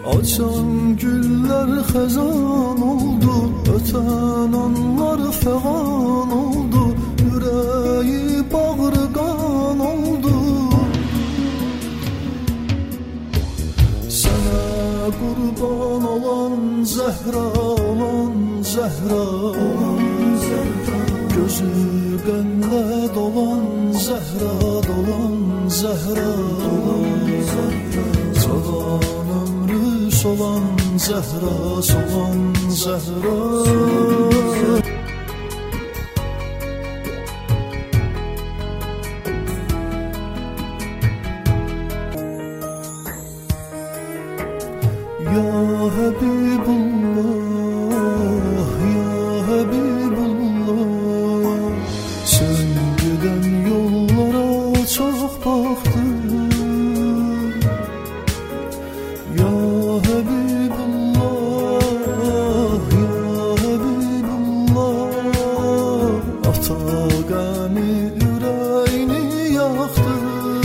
Açan güller xezan oldu, öten anlar feğan oldu, yüreği bağrıgan oldu. Sana kurban olan Zehra, olan Zehra, gözü gönle dolan Zehra, dolan Zehra, solan ömrü solan Zehra, solan Zehra. Ya Habibullah, ya Habibullah, sen giden yollara çok baktım. Ya Habibullah, ya Habibullah, ata qəmi ürəyini yaktı.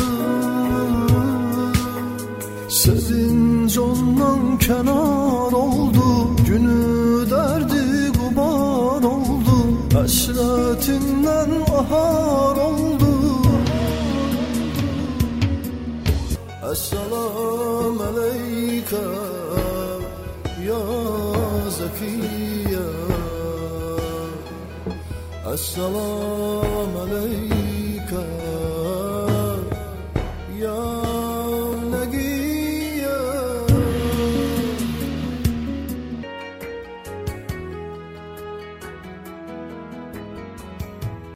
Sevinç ondan kenar oldu, günü derdi kuban oldu, hasretinden ahar oldu. Esselamu aleyke ya Zekiye, Esselamu aleyke